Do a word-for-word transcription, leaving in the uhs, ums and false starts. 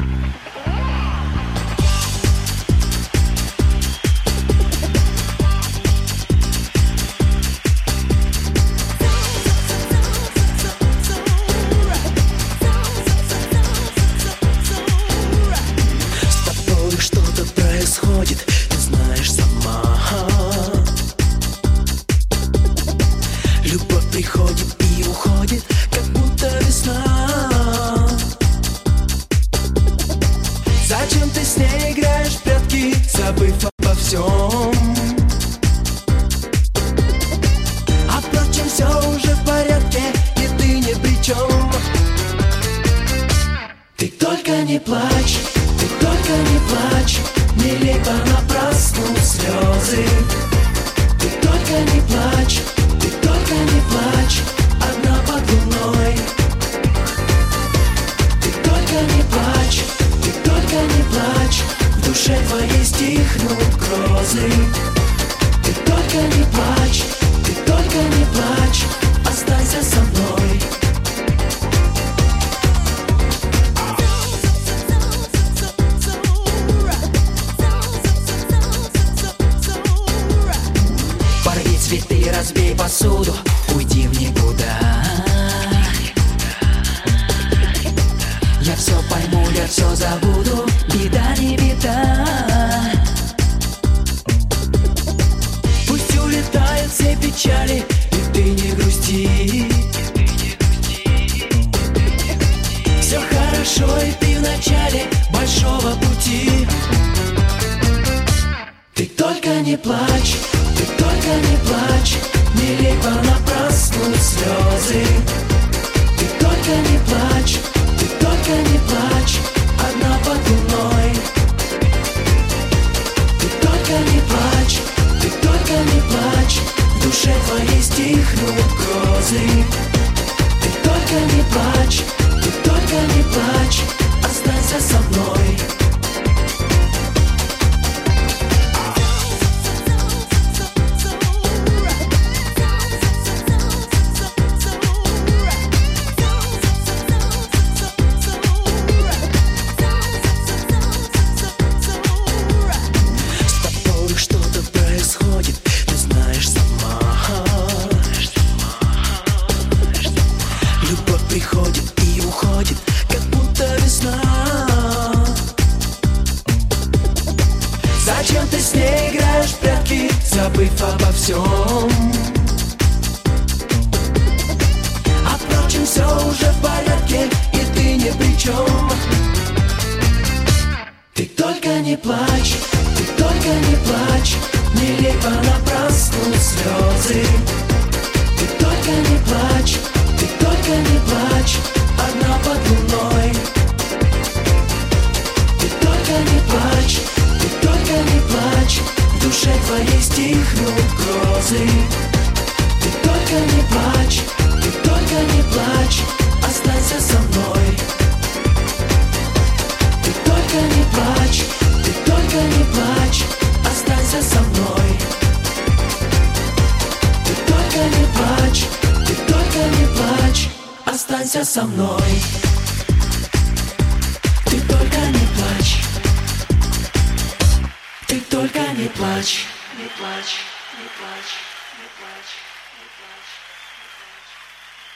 Ты знаешь сама. Любовь приходит и уходит, как будто весна. Зачем ты с ней играешь в прятки, забыв обо всем? А впрочем, все уже в порядке, и ты ни при чем. Ты только не плачь, ты только не плачь, не лей понапрасну слезы. Ты только не плачь, ты только не плачь, одна под луной. Ты только не плачь, ты только не плачь, в душе твоей стихнут грозы. Ты только не плачь, ты только не плачь, останься со мной. Цветы, разбей посуду, уйди в никуда. Я все пойму, я все забуду, беда не беда. Пусть улетают все печали, и ты не грусти. Все хорошо, и ты в начале большого пути. Ты только не плачь, ты только не плачь, не лей понапрасну слезы. Ты только не плачь, ты только не плачь, одна под луной. Ты только не плачь, ты только не плачь, в душе твоей стихнут грозы. Ты только не плачь, ты только не плачь, останься со мной. Приходит и уходит, как будто весна. Зачем ты с ней играешь в прятки, забыв обо всем? А впрочем, все уже в порядке, и ты ни при чем. Ты только не плачь, ты только не плачь, не лей понапрасну слезы. Ты только не плачь, ты только не плачь, одна под луной. Ты только не плачь, ты только не плачь, в душе твоей стихнут грозы. Ты только не плачь, ты только не плачь, останься со мной. Ты только не плачь, ты только не плачь, останься со мной. Ты только не плачь, ты только не плачь, останься со мной. Ты только не плачь, ты только не плачь, не плачь, не плачь.